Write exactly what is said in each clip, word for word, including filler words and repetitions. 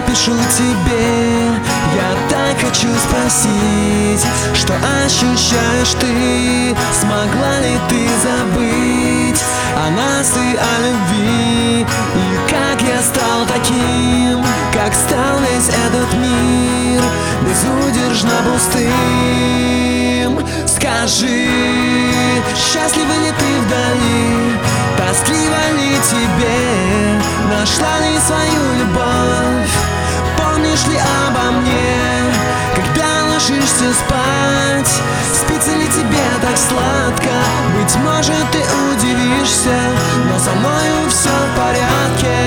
пишу тебе, я так хочу спросить, что ощущаешь ты? Смогла ли ты забыть о нас и о любви? И как я стал таким, как стал весь этот мир, безудержно пустым? Скажи, счастлива ли ты вдали? Тоскливо ли тебе? Нашла ли свою любовь? Помнишь ли обо мне, когда ложишься спать? Спится ли тебе так сладко? Быть может, ты удивишься, но со мною все в порядке.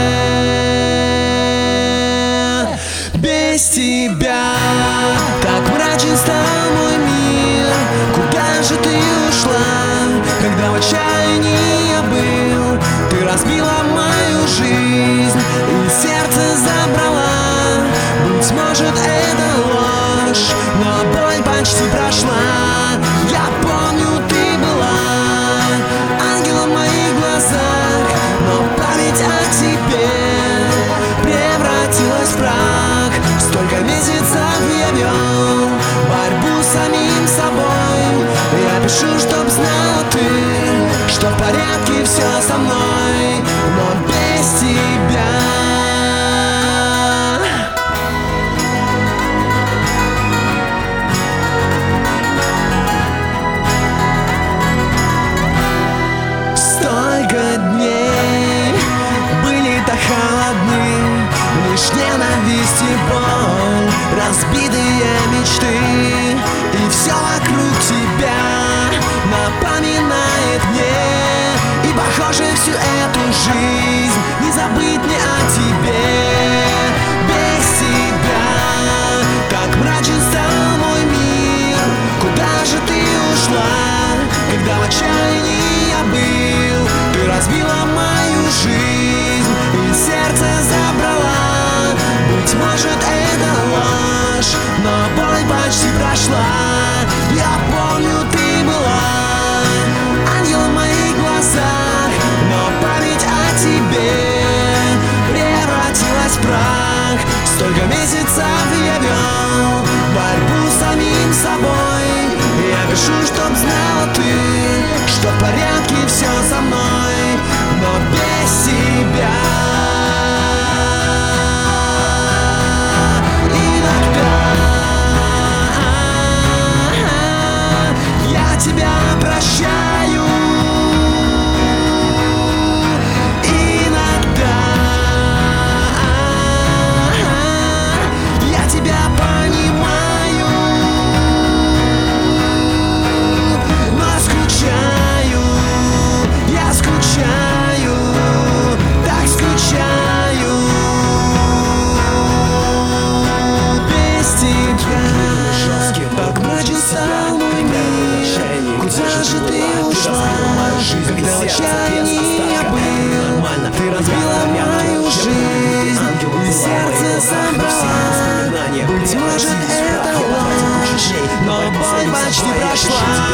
Без тебя так мрачен стал мой мир. Куда же ты ушла, когда в отчаянии я был? Ты разбила мою жизнь и сердце забрала. Быть может, это ложь, но боль почти прошла. Я помню, ты была ангелом в моих глазах, но память о тебе превратилась в прах. Столько месяцев я вел борьбу с самим собой. Я пишу, чтоб знала ты, что в порядке все со мной, но без тебя. Лишь ненависть и боль, разбитые мечты, и все вокруг тебя напоминает мне. И похоже, всю эту жизнь не забыть мне о тебе. Без тебя так мрачен стал мой мир. Куда же ты ушла, когда в отчаянии я был? Ты разбила мою жизнь и сердце забрала. Быть может, это ложь, но боль почти прошла. Я помню, ты была ангелом в моих глазах, но память о тебе превратилась в прах. Столько месяцев я вел борьбу с самим собой. Я пишу, чтоб знала ты, что в порядке все со мной, но без тебя. Тебя прощаю. Иногда я тебя понимаю, но скучаю, я скучаю, так скучаю без тебя. Так мрачен стал мой мир. Куда же ты ушла, когда в отчаянии я был? Ты разбила мою жизнь и сердце забрала. Быть может, это ложь, но боль почти прошла.